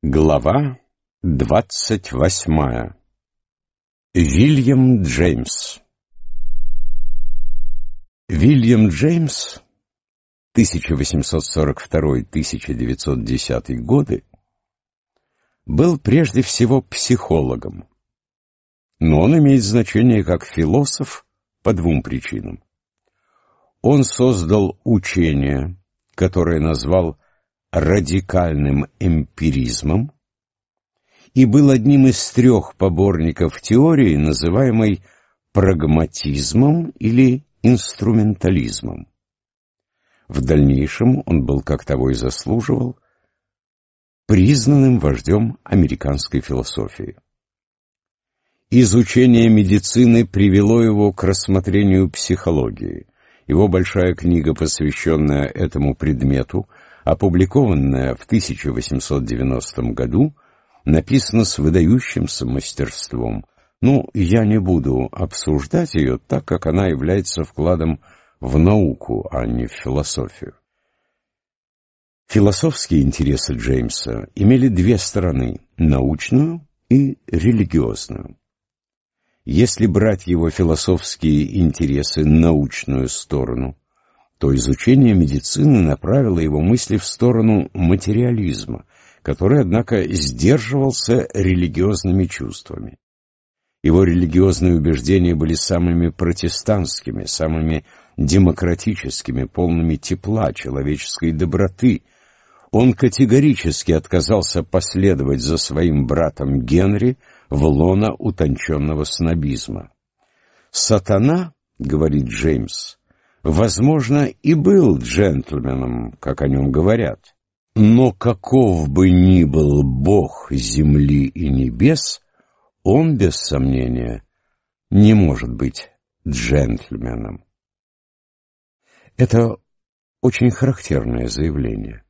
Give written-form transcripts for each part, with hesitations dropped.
Глава 28. Вильям Джеймс. Вильям Джеймс, 1842-1910 годы, был прежде всего психологом, но он имеет значение как философ по двум причинам. Он создал учение, которое назвал радикальным эмпиризмом, и был одним из трех поборников теории, называемой прагматизмом или инструментализмом. В дальнейшем он был, как того и заслуживал, признанным вождем американской философии. Изучение медицины привело его к рассмотрению психологии. Его большая книга, посвященная этому предмету, опубликованная в 1890 году, написана с выдающимся мастерством. Я не буду обсуждать ее, так как она является вкладом в науку, а не в философию. Философские интересы Джеймса имели две стороны – научную и религиозную. Если брать его философские интересы научную сторону, то изучение медицины направило его мысли в сторону материализма, который, однако, сдерживался религиозными чувствами. Его религиозные убеждения были самыми протестантскими, самыми демократическими, полными тепла, человеческой доброты. Он категорически отказался последовать за своим братом Генри в лоно утонченного снобизма. «Сатана, — говорит Джеймс, — возможно, и был джентльменом, как о нем говорят, но каков бы ни был Бог земли и небес, он, без сомнения, не может быть джентльменом». Это очень характерное заявление.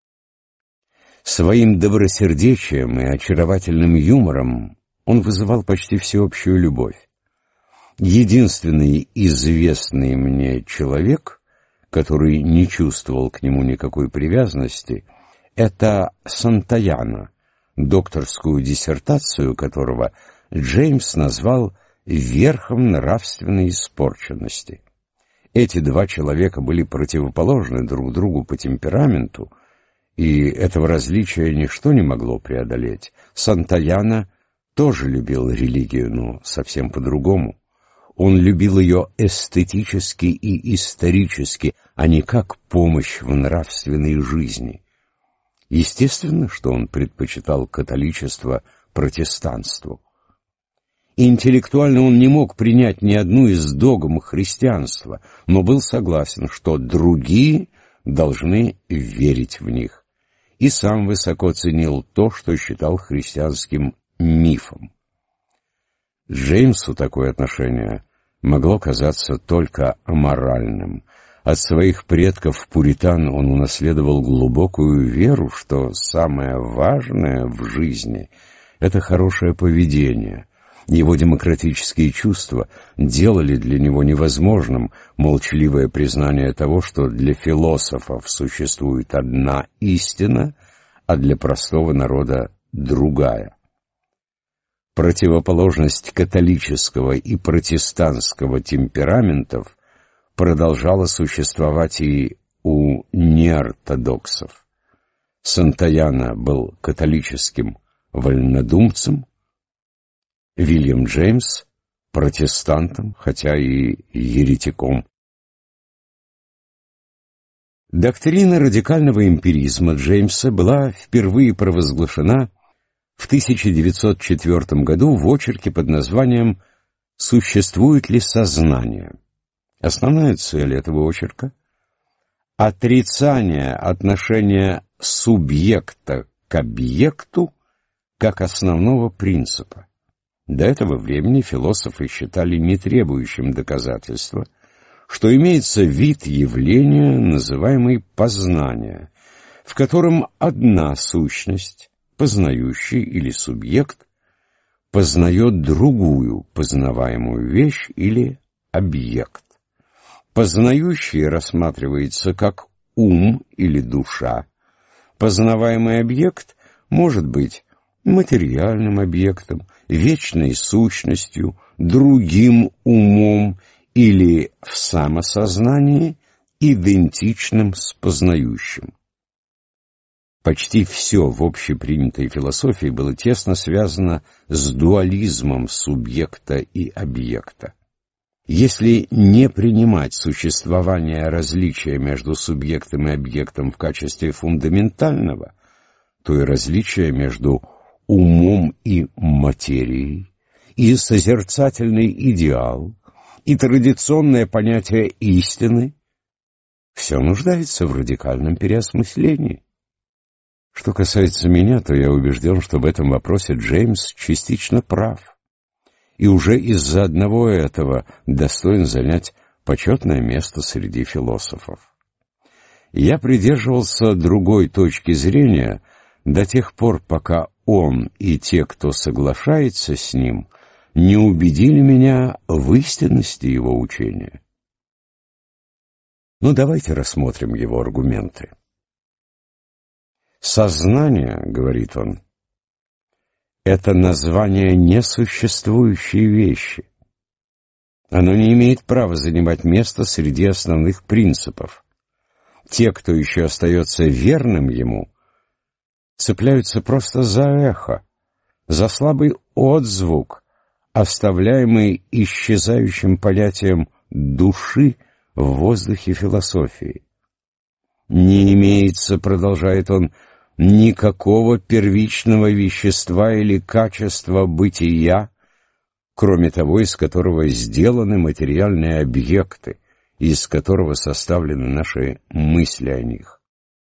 Своим добросердечием и очаровательным юмором он вызывал почти всеобщую любовь. Единственный известный мне человек, который не чувствовал к нему никакой привязанности, это Сантаяна, докторскую диссертацию которого Джеймс назвал «верхом нравственной испорченности». Эти два человека были противоположны друг другу по темпераменту, и этого различия ничто не могло преодолеть. Сантаяна тоже любил религию, но совсем по-другому. Он любил ее эстетически и исторически, а не как помощь в нравственной жизни. Естественно, что он предпочитал католичество протестанству. Интеллектуально он не мог принять ни одну из догм христианства, но был согласен, что другие должны верить в них, и сам высоко ценил то, что считал христианским мифом. Джеймсу такое отношение могло казаться только аморальным. От своих предков-пуритан он унаследовал глубокую веру, что самое важное в жизни — это хорошее поведение. Его демократические чувства делали для него невозможным молчаливое признание того, что для философов существует одна истина, а для простого народа другая. Противоположность католического и протестантского темпераментов продолжала существовать и у неортодоксов. Сантаяна был католическим вольнодумцем, Вильям Джеймс — протестантом, хотя и еретиком. Доктрина радикального эмпиризма Джеймса была впервые провозглашена в 1904 году в очерке под названием «Существует ли сознание?». Основная цель этого очерка — отрицание отношения субъекта к объекту как основного принципа. До этого времени философы считали нетребующим доказательства, что имеется вид явления, называемый познание, в котором одна сущность, познающий или субъект, познает другую познаваемую вещь или объект. Познающий рассматривается как ум или душа, познаваемый объект может быть материальным объектом, вечной сущностью, другим умом или в самосознании, идентичным с познающим. Почти все в общепринятой философии было тесно связано с дуализмом субъекта и объекта. Если не принимать существование различия между субъектом и объектом в качестве фундаментального, то и различия между умом и материей, и созерцательный идеал, и традиционное понятие истины, все нуждается в радикальном переосмыслении. Что касается меня, то я убежден, что в этом вопросе Джеймс частично прав, и уже из-за одного этого достоин занять почетное место среди философов. Я придерживался другой точки зрения до тех пор, пока он и те, кто соглашается с ним, не убедили меня в истинности его учения. Ну, давайте рассмотрим его аргументы. «Сознание, — говорит он, — это название несуществующей вещи. Оно не имеет права занимать место среди основных принципов. Те, кто еще остается верным ему, цепляются просто за эхо, за слабый отзвук, оставляемый исчезающим понятием души в воздухе философии. Не имеется, — продолжает он, — никакого первичного вещества или качества бытия, кроме того, из которого сделаны материальные объекты, из которого составлены наши мысли о них.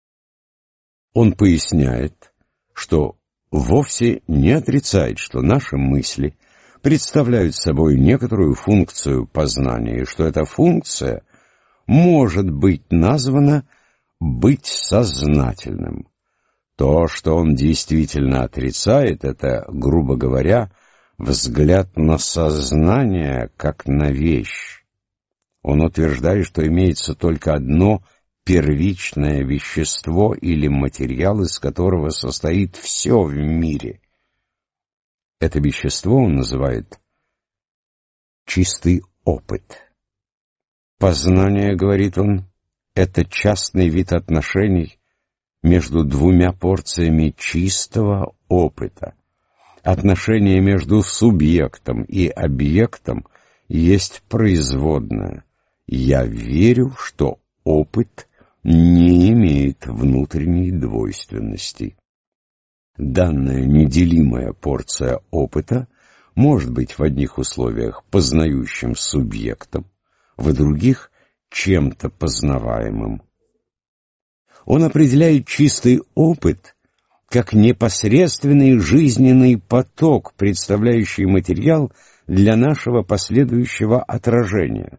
Он поясняет, что вовсе не отрицает, что наши мысли представляют собой некоторую функцию познания, и что эта функция может быть названа «быть сознательным». То, что он действительно отрицает, это, грубо говоря, взгляд на сознание как на вещь. Он утверждает, что имеется только одно первичное вещество или материал, из которого состоит все в мире. Это вещество он называет чистый опыт. Познание, говорит он, это частный вид отношений между двумя порциями чистого опыта. Отношение между субъектом и объектом есть производное. Я верю, что опыт не имеет внутренней двойственности. Данная неделимая порция опыта может быть в одних условиях познающим субъектом, в других — чем-то познаваемым. Он определяет чистый опыт как непосредственный жизненный поток, представляющий материал для нашего последующего отражения.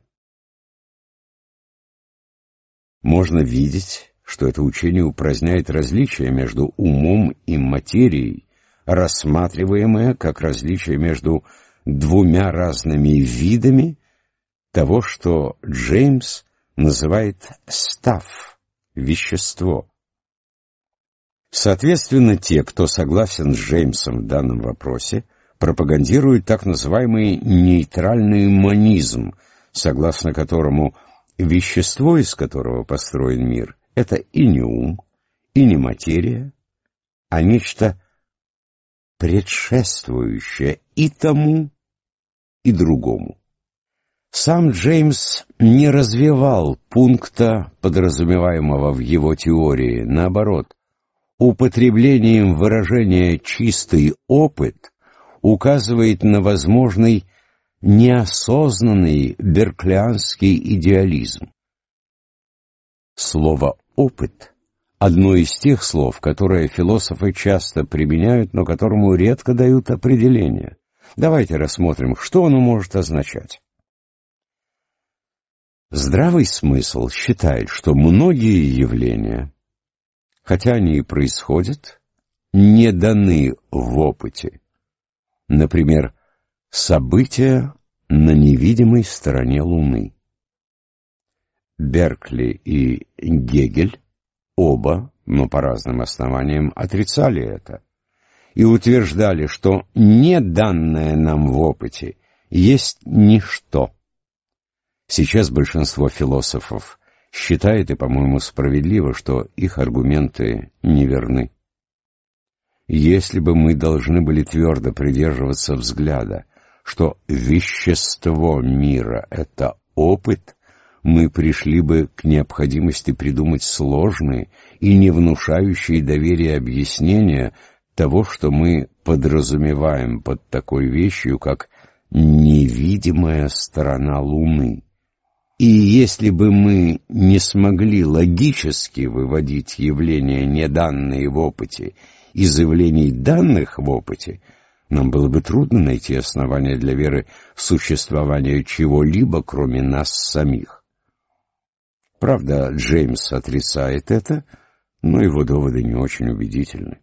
Можно видеть, что это учение упраздняет различие между умом и материей, рассматриваемое как различие между двумя разными видами того, что Джеймс называет «став» — вещество. Соответственно, те, кто согласен с Джеймсом в данном вопросе, пропагандируют так называемый нейтральный монизм, согласно которому вещество, из которого построен мир, это и не ум, и не материя, а нечто предшествующее и тому, и другому. Сам Джеймс не развивал пункта, подразумеваемого в его теории. Наоборот, употреблением выражения «чистый опыт» указывает на возможный неосознанный берклианский идеализм. Слово «опыт» — одно из тех слов, которые философы часто применяют, но которому редко дают определение. Давайте рассмотрим, что оно может означать. Здравый смысл считает, что многие явления, хотя они и происходят, не даны в опыте. Например, события на невидимой стороне Луны. Беркли и Гегель оба, но по разным основаниям, отрицали это. и утверждали, что не данное нам в опыте есть ничто. Сейчас большинство философов считает, и, по-моему, справедливо, что их аргументы неверны. Если бы мы должны были твердо придерживаться взгляда, что вещество мира — это опыт, мы пришли бы к необходимости придумать сложные и не внушающие доверия объяснения того, что мы подразумеваем под такой вещью, как невидимая сторона Луны. И если бы мы не смогли логически выводить явления, не данные в опыте, из явлений, данных в опыте, нам было бы трудно найти основания для веры в существование чего-либо, кроме нас самих. Правда, Джеймс отрицает это, но его доводы не очень убедительны.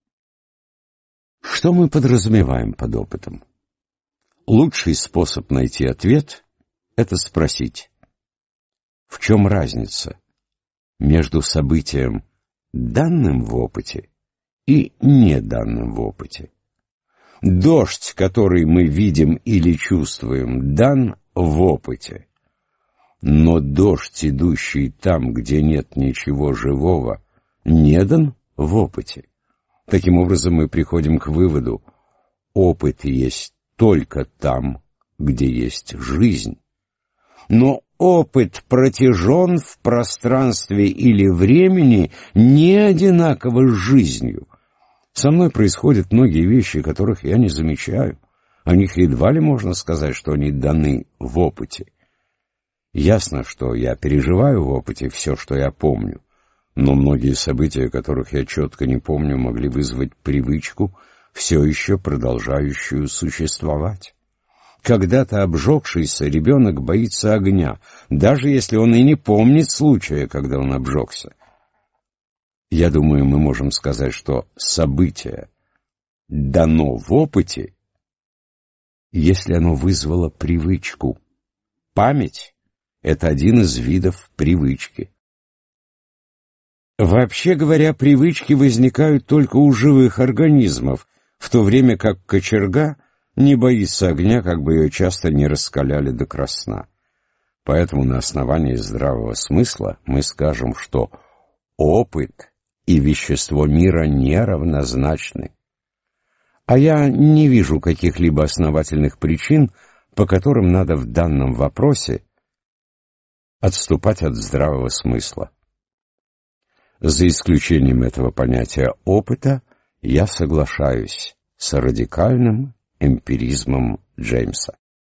Что мы подразумеваем под опытом? Лучший способ найти ответ — это спросить, в чем разница между событием, данным в опыте, и неданным в опыте. Дождь, который мы видим или чувствуем, дан в опыте. Но дождь, идущий там, где нет ничего живого, не дан в опыте. Таким образом, мы приходим к выводу: опыт есть только там, где есть жизнь. Но опыт протяжен в пространстве или времени не одинаково с жизнью. Со мной происходят многие вещи, которых я не замечаю. О них едва ли можно сказать, что они даны в опыте. Ясно, что я переживаю в опыте все, что я помню, но многие события, которых я четко не помню, могли вызвать привычку, все еще продолжающую существовать. Когда-то обжегшийся ребенок боится огня, даже если он и не помнит случая, когда он обжегся. Я думаю, мы можем сказать, что событие дано в опыте, если оно вызвало привычку. Память — это один из видов привычки. Вообще говоря, привычки возникают только у живых организмов, в то время как кочерга не боится огня, как бы ее часто не раскаляли до красна. Поэтому на основании здравого смысла мы скажем, что опыт и вещество мира неравнозначны. А я не вижу каких-либо основательных причин, по которым надо в данном вопросе отступать от здравого смысла. За исключением этого понятия опыта, я соглашаюсь с радикальным эмпиризмом Джеймса.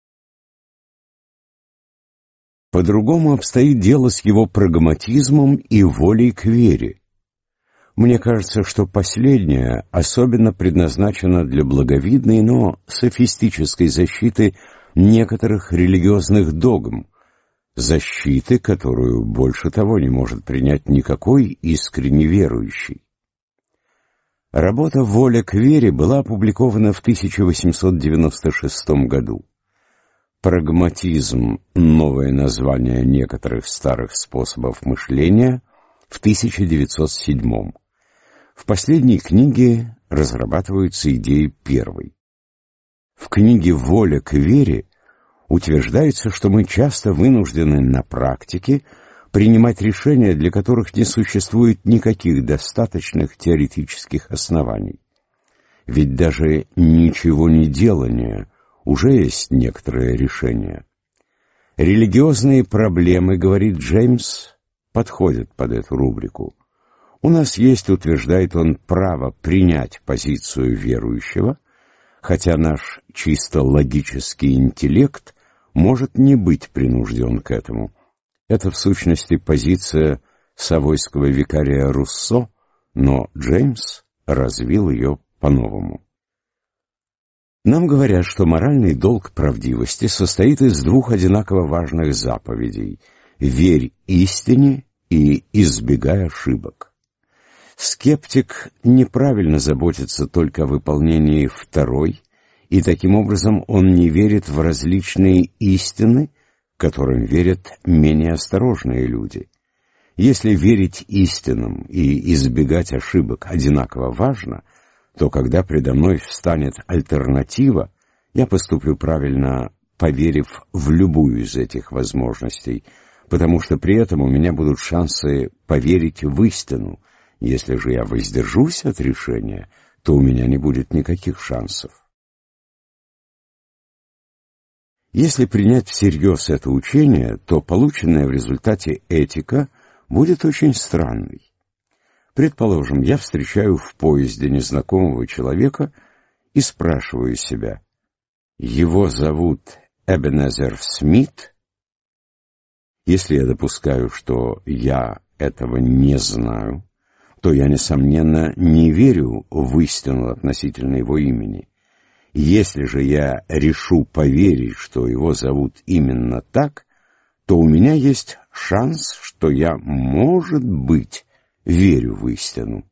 По-другому обстоит дело с его прагматизмом и волей к вере. Мне кажется, что последняя особенно предназначена для благовидной, но софистической защиты некоторых религиозных догм, защиты, которую больше того не может принять никакой искренне верующий. Работа «Воля к вере» была опубликована в 1896 году. «Прагматизм. Новое название некоторых старых способов мышления» в 1907. В последней книге разрабатываются идеи первой. В книге «Воля к вере» утверждается, что мы часто вынуждены на практике принимать решения, для которых не существует никаких достаточных теоретических оснований. Ведь даже ничего не делание уже есть некоторое решение. Религиозные проблемы, говорит Джеймс, подходят под эту рубрику. У нас есть, утверждает он, право принять позицию верующего, хотя наш чисто логический интеллект может не быть принужден к этому. Это, в сущности, позиция савойского викария Руссо, но Джеймс развил ее по-новому. Нам говорят, что моральный долг правдивости состоит из двух одинаково важных заповедей — «Верь истине» и «Избегай ошибок». Скептик неправильно заботится только о выполнении второй, и таким образом он не верит в различные истины, которым верят менее осторожные люди. Если верить истинам и избегать ошибок одинаково важно, то когда предо мной встанет альтернатива, я поступлю правильно, поверив в любую из этих возможностей, потому что при этом у меня будут шансы поверить в истину. Если же я воздержусь от решения, то у меня не будет никаких шансов. Если принять всерьез это учение, то полученная в результате этика будет очень странной. Предположим, я встречаю в поезде незнакомого человека и спрашиваю себя: его зовут Эбенезер Смит? Если я допускаю, что я этого не знаю, то я, несомненно, не верю в истину относительно его имени. Если же я решу поверить, что его зовут именно так, то у меня есть шанс, что я, может быть, верю в истину.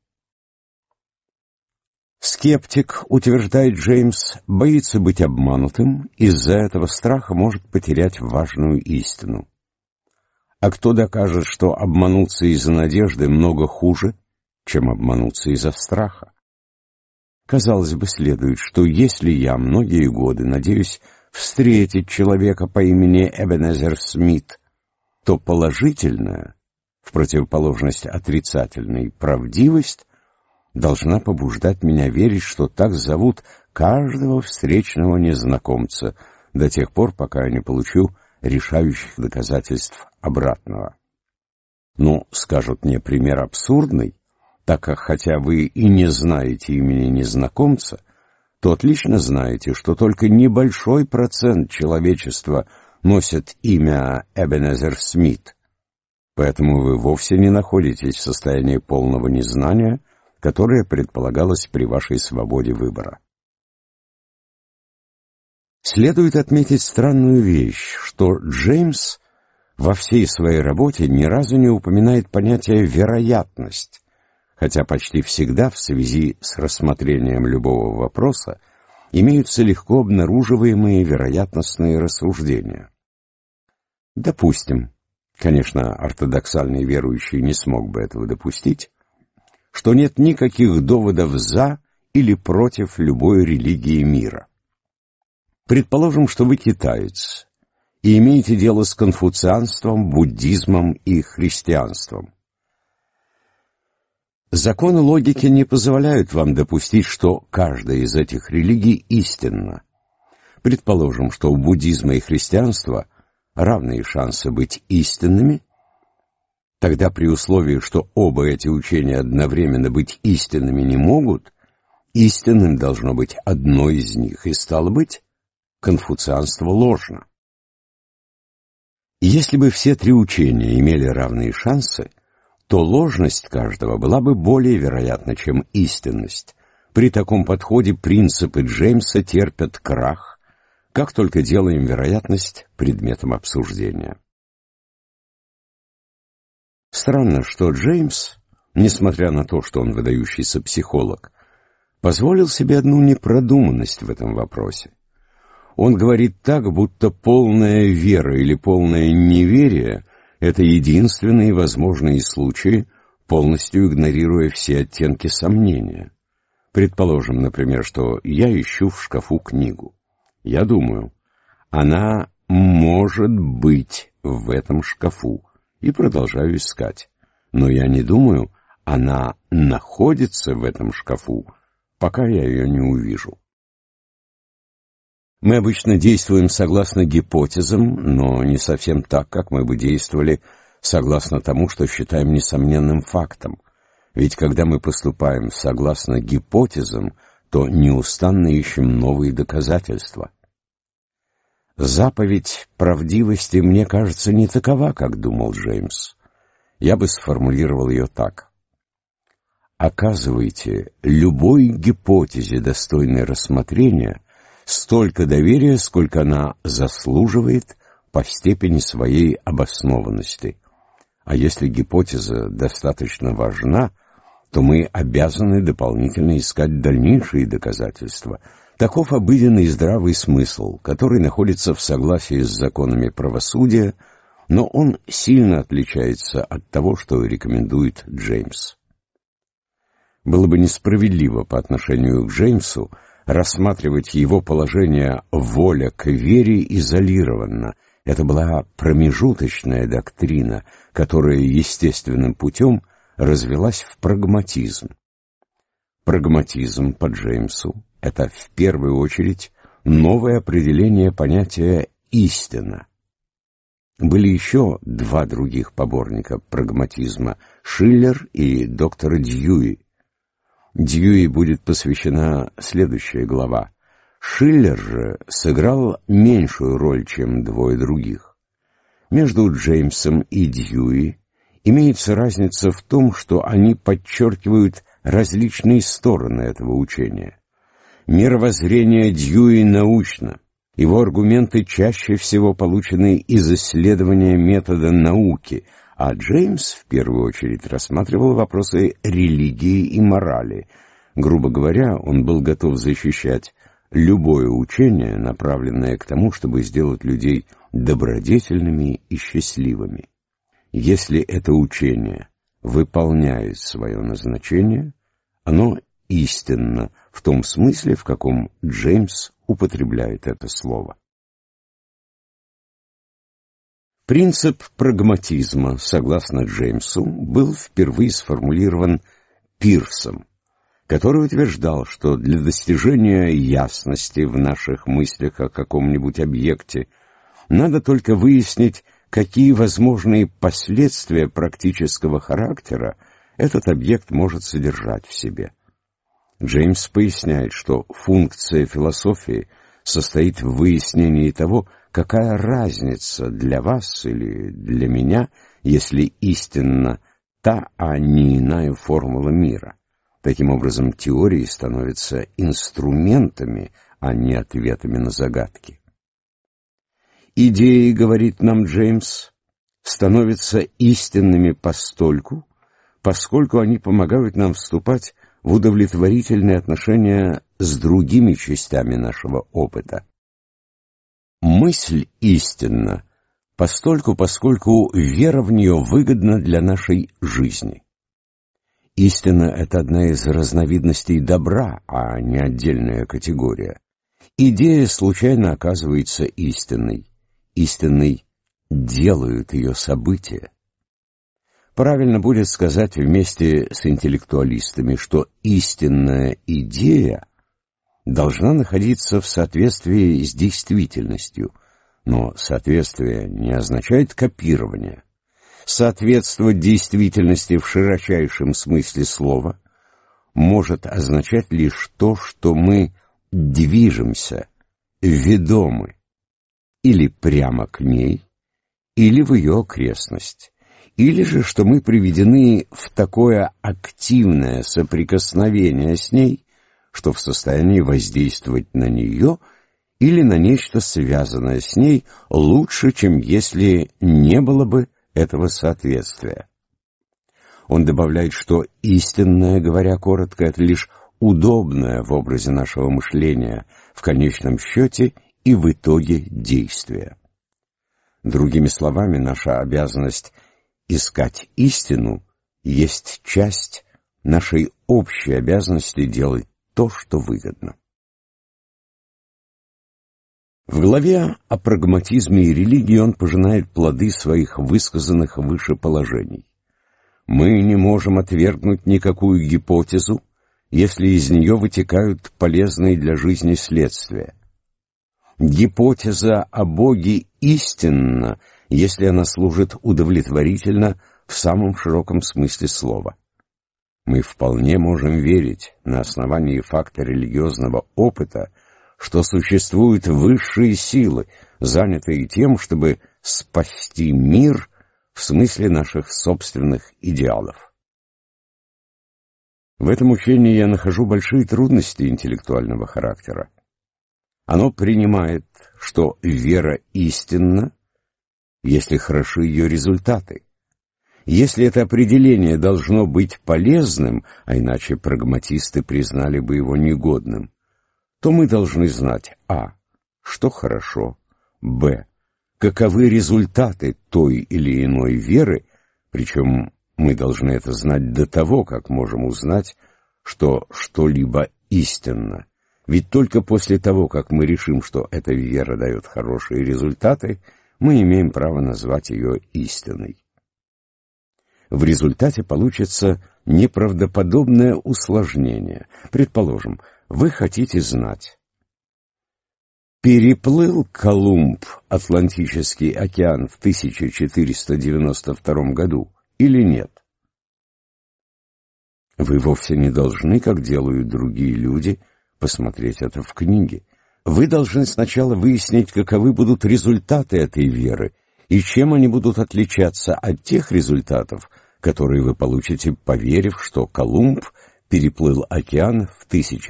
Скептик, утверждает Джеймс, боится быть обманутым, из-за этого страха может потерять важную истину. А кто докажет, что обмануться из-за надежды много хуже, чем обмануться из-за страха? Казалось бы, следует, что если я многие годы надеюсь встретить человека по имени Эбенезер Смит, то положительная, в противоположность отрицательной, правдивость должна побуждать меня верить, что так зовут каждого встречного незнакомца, до тех пор, пока я не получу решающих доказательств обратного. Ну, скажут мне, пример абсурдный, так как хотя вы и не знаете имени незнакомца, то отлично знаете, что только небольшой процент человечества носит имя Эбенезер Смит. Поэтому вы вовсе не находитесь в состоянии полного незнания, которое предполагалось при вашей свободе выбора. Следует отметить странную вещь, что Джеймс во всей своей работе ни разу не упоминает понятие «вероятность», хотя почти всегда в связи с рассмотрением любого вопроса имеются легко обнаруживаемые вероятностные рассуждения. Допустим, конечно, ортодоксальный верующий не смог бы этого допустить, что нет никаких доводов «за» или «против» любой религии мира. Предположим, что вы китаец и имеете дело с конфуцианством, буддизмом и христианством. Законы логики не позволяют вам допустить, что каждая из этих религий истинна. Предположим, что у буддизма и христианства равные шансы быть истинными. Тогда при условии, что оба эти учения одновременно быть истинными не могут, истинным должно быть одно из них, и, стало быть, конфуцианство ложно. Если бы все три учения имели равные шансы, то ложность каждого была бы более вероятна, чем истинность. При таком подходе принципы Джеймса терпят крах, как только делаем вероятность предметом обсуждения. Странно, что Джеймс, несмотря на то, что он выдающийся психолог, позволил себе одну непродуманность в этом вопросе. Он говорит так, будто полная вера или полное неверие — это единственные возможные случаи, полностью игнорируя все оттенки сомнения. Предположим, например, что я ищу в шкафу книгу. Я думаю, она может быть в этом шкафу, и продолжаю искать. Но я не думаю, она находится в этом шкафу, пока я ее не увижу. Мы обычно действуем согласно гипотезам, но не совсем так, как мы бы действовали согласно тому, что считаем несомненным фактом. Ведь когда мы поступаем согласно гипотезам, то неустанно ищем новые доказательства. Заповедь правдивости, мне кажется, не такова, как думал Джеймс. Я бы сформулировал ее так. Оказывайте любой гипотезе, достойной рассмотрения, столько доверия, сколько она заслуживает по степени своей обоснованности. А если гипотеза достаточно важна, то мы обязаны дополнительно искать дальнейшие доказательства. Таков обыденный и здравый смысл, который находится в согласии с законами правосудия, но он сильно отличается от того, что рекомендует Джеймс. Было бы несправедливо по отношению к Джеймсу рассматривать его положение воля к вере изолированно. Это была промежуточная доктрина, которая естественным путем развилась в прагматизм. Прагматизм по Джеймсу — это в первую очередь новое определение понятия «истина». Были еще два других поборника прагматизма — Шиллер и доктор Дьюи. Дьюи будет посвящена следующая глава. Шиллер же сыграл меньшую роль, чем двое других. Между Джеймсом и Дьюи имеется разница в том, что они подчеркивают различные стороны этого учения. Мировоззрение Дьюи научно. Его аргументы чаще всего получены из исследования метода науки, а Джеймс в первую очередь рассматривал вопросы религии и морали. Грубо говоря, он был готов защищать любое учение, направленное к тому, чтобы сделать людей добродетельными и счастливыми. Если это учение выполняет свое назначение, оно истинно в том смысле, в каком Джеймс употребляет это слово. Принцип прагматизма, согласно Джеймсу, был впервые сформулирован Пирсом, который утверждал, что для достижения ясности в наших мыслях о каком-нибудь объекте надо только выяснить, какие возможные последствия практического характера этот объект может содержать в себе. Джеймс поясняет, что функция философии состоит в выяснении того, какая разница для вас или для меня, если истинна та, а не иная формула мира. Таким образом, теории становятся инструментами, а не ответами на загадки. Идеи, говорит нам Джеймс, становятся истинными постольку, поскольку они помогают нам вступать в удовлетворительные отношения с другими частями нашего опыта. Мысль истинна постольку, поскольку вера в нее выгодна для нашей жизни. Истина — это одна из разновидностей добра, а не отдельная категория. Идея случайно оказывается истинной. Истинной делают ее события. Правильно будет сказать вместе с интеллектуалистами, что истинная идея должна находиться в соответствии с действительностью, но соответствие не означает копирование. Соответствовать действительности в широчайшем смысле слова может означать лишь то, что мы движемся, ведомы, или прямо к ней, или в ее окрестность, или же что мы приведены в такое активное соприкосновение с ней, что в состоянии воздействовать на нее или на нечто связанное с ней лучше, чем если не было бы этого соответствия. Он добавляет, что истинное, говоря коротко, это лишь удобное в образе нашего мышления, в конечном счете и в итоге действия. Другими словами, наша обязанность искать истину есть часть нашей общей обязанности делать то, что выгодно. В главе о прагматизме и религии он пожинает плоды своих высказанных выше положений. Мы не можем отвергнуть никакую гипотезу, если из нее вытекают полезные для жизни следствия. Гипотеза о Боге истинна, если она служит удовлетворительно в самом широком смысле слова. Мы вполне можем верить на основании факта религиозного опыта, что существуют высшие силы, занятые тем, чтобы спасти мир в смысле наших собственных идеалов. В этом учении я нахожу большие трудности интеллектуального характера. Оно принимает, что вера истинна, если хороши ее результаты. Если это определение должно быть полезным, а иначе прагматисты признали бы его негодным, то мы должны знать а. что хорошо, б. каковы результаты той или иной веры, причем мы должны это знать до того, как можем узнать, что что-либо истинно. Ведь только после того, как мы решим, что эта вера дает хорошие результаты, мы имеем право назвать ее истиной. В результате получится неправдоподобное усложнение. Предположим, вы хотите знать, переплыл Колумб Атлантический океан в 1492 году или нет? Вы вовсе не должны, как делают другие люди, посмотреть это в книге. Вы должны сначала выяснить, каковы будут результаты этой веры и чем они будут отличаться от тех результатов, которые вы получите, поверив, что Колумб переплыл океан в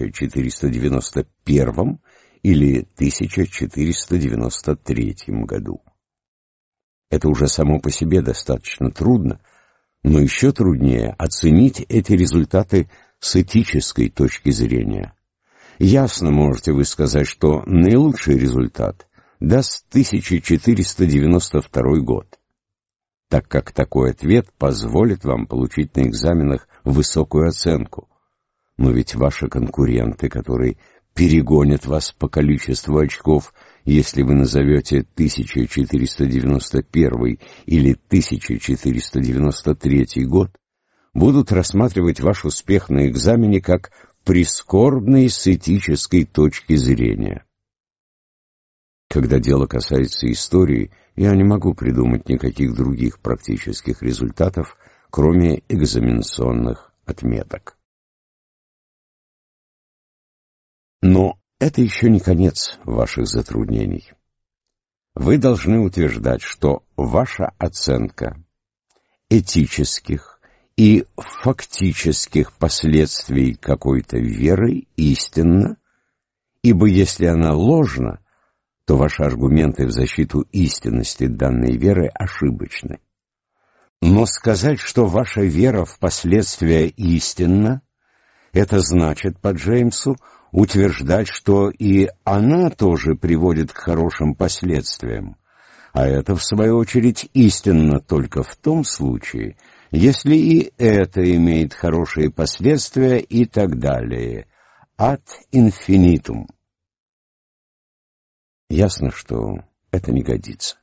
1491 или 1493 году. Это уже само по себе достаточно трудно, но еще труднее оценить эти результаты с этической точки зрения. Ясно можете вы сказать, что наилучший результат даст 1492 год, так как такой ответ позволит вам получить на экзаменах высокую оценку. Но ведь ваши конкуренты, которые перегонят вас по количеству очков, если вы назовете 1491 или 1493 год, будут рассматривать ваш успех на экзамене как прискорбный с этической точки зрения. Когда дело касается истории, я не могу придумать никаких других практических результатов, кроме экзаменационных отметок. Но это еще не конец ваших затруднений. Вы должны утверждать, что ваша оценка этических и фактических последствий какой-то веры истинна, ибо если она ложна, то ваши аргументы в защиту истинности данной веры ошибочны. Но сказать, что ваша вера в последствия истинна, это значит, по Джеймсу, утверждать, что и она тоже приводит к хорошим последствиям. А это, в свою очередь, истинно только в том случае, если и это имеет хорошие последствия и так далее. Ad infinitum. Ясно, что это не годится.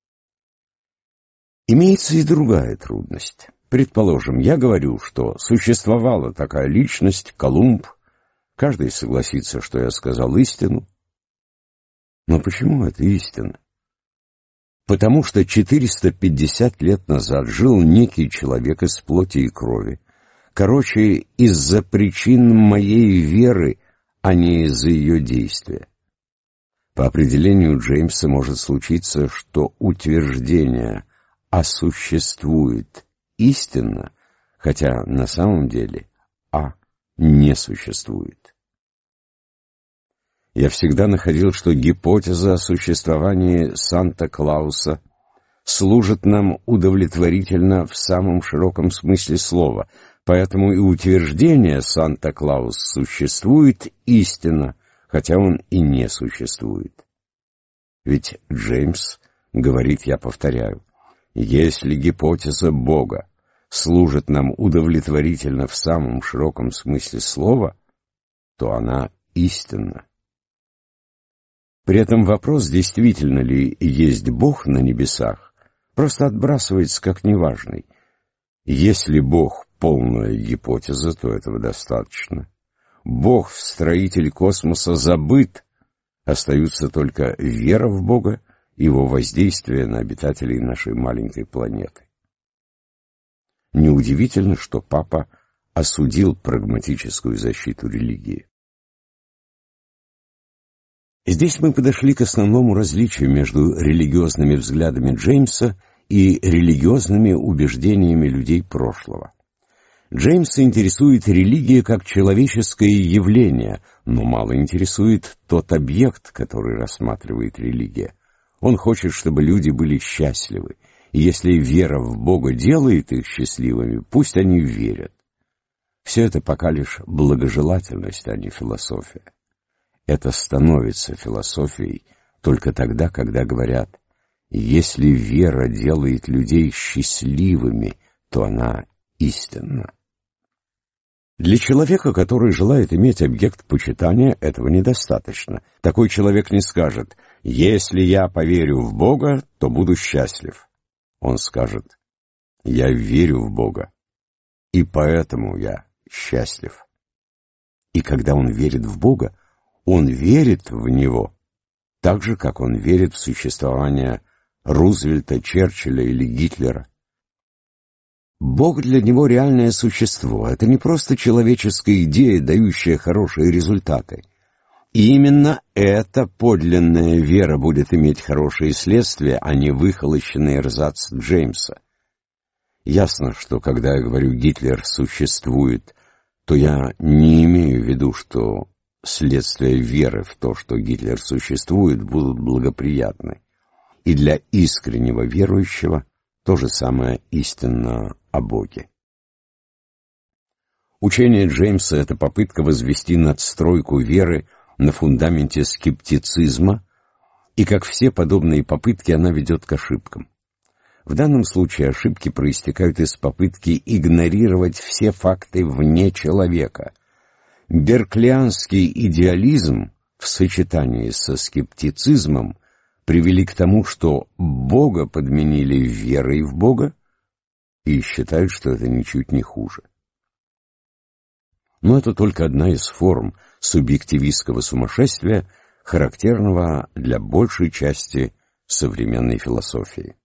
Имеется и другая трудность. Предположим, я говорю, что существовала такая личность, Колумб. Каждый согласится, что я сказал истину. Но почему это истина? Потому что 450 лет назад жил некий человек из плоти и крови. Короче, из-за причин моей веры, а не из-за ее действия. По определению Джеймса может случиться, что утверждение «а существует» истинно, хотя на самом деле «а» не существует. Я всегда находил, что гипотеза о существовании Санта-Клауса служит нам удовлетворительно в самом широком смысле слова, поэтому и утверждение «Санта-Клаус существует» истинно, хотя он и не существует. Ведь Джеймс говорит, я повторяю, если гипотеза Бога служит нам удовлетворительно в самом широком смысле слова, то она истинна. При этом вопрос, действительно ли есть Бог на небесах, просто отбрасывается как неважный. Если Бог — полная гипотеза, то этого достаточно. Бог, строитель космоса, забыт, остаются только вера в Бога и его воздействие на обитателей нашей маленькой планеты. Неудивительно, что Папа осудил прагматическую защиту религии. Здесь мы подошли к основному различию между религиозными взглядами Джеймса и религиозными убеждениями людей прошлого. Джеймса интересует религия как человеческое явление, но мало интересует тот объект, который рассматривает религия. Он хочет, чтобы люди были счастливы, и если вера в Бога делает их счастливыми, пусть они верят. Все это пока лишь благожелательность, а не философия. Это становится философией только тогда, когда говорят, если вера делает людей счастливыми, то она истинна. Для человека, который желает иметь объект почитания, этого недостаточно. Такой человек не скажет: «Если я поверю в Бога, то буду счастлив». Он скажет: «Я верю в Бога, и поэтому я счастлив». И когда он верит в Бога, он верит в Него, так же, как он верит в существование Рузвельта, Черчилля или Гитлера. Бог для него реальное существо. Это не просто человеческая идея, дающая хорошие результаты. И именно эта подлинная вера будет иметь хорошие следствия, а не выхолощенный эрзац Джеймса. Ясно, что когда я говорю «Гитлер существует», то я не имею в виду, что следствия веры в то, что Гитлер существует, будут благоприятны. И для искреннего верующего то же самое истинно о Боге. Учение Джеймса — это попытка возвести надстройку веры на фундаменте скептицизма, и, как все подобные попытки, она ведет к ошибкам. В данном случае ошибки проистекают из попытки игнорировать все факты вне человека. Берклианский идеализм в сочетании со скептицизмом привели к тому, что Бога подменили верой в Бога, и считают, что это ничуть не хуже. Но это только одна из форм субъективистского сумасшествия, характерного для большей части современной философии.